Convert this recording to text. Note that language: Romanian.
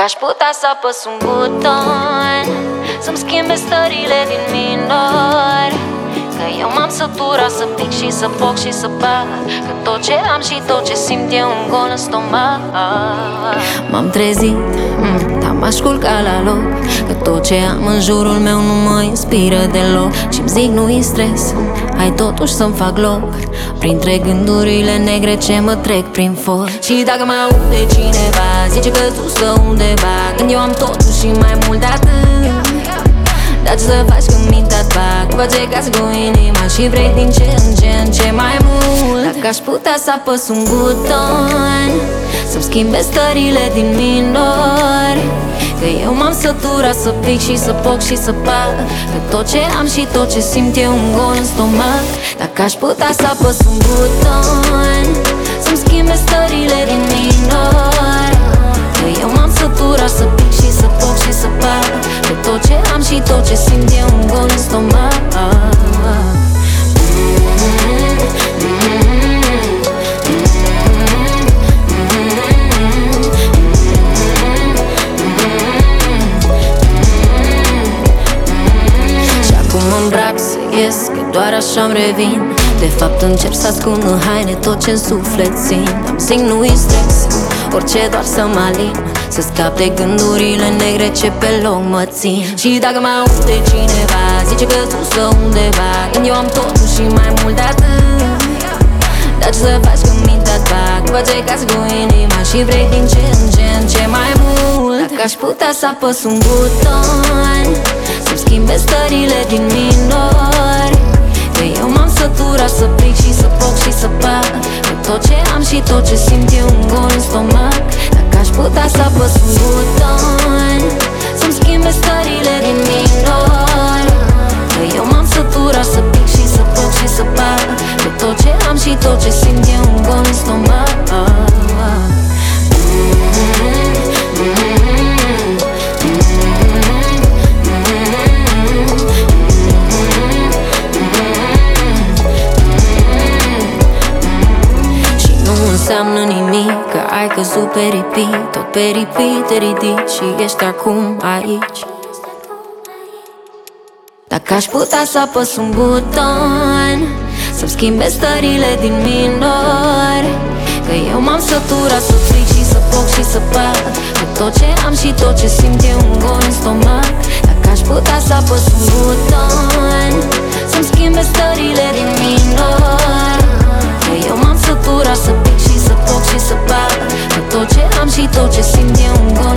aș putea să apăs un buton să-mi schimbe stările din minor, că eu m-am săturat să pic și să foc și să bag, că tot ce am și tot ce simt e un gol în stomac. M-am trezit, dar m-aș culca la loc, că tot ce am în jurul meu nu mă inspiră deloc. Și-mi zic nu-i stres, hai totuși să-mi fac loc printre gândurile negre ce mă trec prin foc. Și dacă mă aude cineva, zice că tu stă undeva, când eu am totul și mai mult de atât. Dar ce să faci când mintea ta face casă cu inima și vrei din ce în ce mai mult? Dacă aș putea să apăs un buton să-mi schimbe stările din minor, că eu m-am săturat să pic și să foc și să bag, că tot ce am și tot ce simt e un gol în stomac. Dacă aș putea să apăs un buton să-mi schimbe stările din minor, că eu m-am săturat să pic și să foc și să bag, că tot ce am și tot ce simt e un gol în stomac. Și acum mă îmbrac să ies, că doar așa-mi revin. De fapt încerc să ascund în haine tot ce-n suflet simt. Am zic nu-i stres, orice doar să mă alin, să scap de gândurile negre ce pe loc mă țin. Și dacă mă aude cineva, zice că tu stă undeva, când eu am totul și mai mult de atât. Dar ce să faci când mintea ta face casă cu inima și vrei din ce în ce mai mult? Dacă aș putea să apăs un buton să-mi schimbe stările din minor, că eu m-am săturat să pic și să foc și să bag, că tot ce am și tot ce simt e un gol în stomac. Dacă aș putea să apăs un buton să-mi schimbe stările din minor, că eu m-am săturat să pic și să foc și să bag, că tot ce am și tot ce simt e un gol în stomac. Înseamnă nimic că ai căzut pe repeat, tot pe repeat te ridici și ești acum aici. Dacă aș putea să apăs un buton să-mi schimbe stările din minor, că eu m-am săturat să pic și să foc și să bag, că tot ce am și tot ce simt e un gol în stomac. Dacă aș putea să apăs un buton să-mi schimbe stările din minor, că eu m-am săturat să pic și să foc și să bag, că tot ce am și tot ce simt e un gol